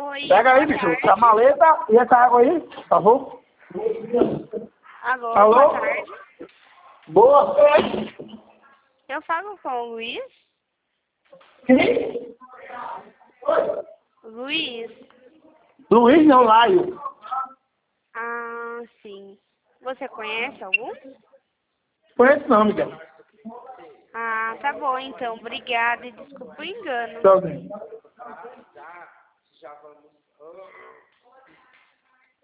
Oi, Pega aí, boa bicho. tarde. A maleta e essa água aí, por favor. Alô, Alô? boa tarde. Boa tarde. Eu falo com o Luiz? Quem? Luiz? Luiz não, Laio. Ah, sim. Você conhece algum? Conheço não, Miguel. Ah, tá bom então. Obrigada e desculpa o engano. Tchauzinho.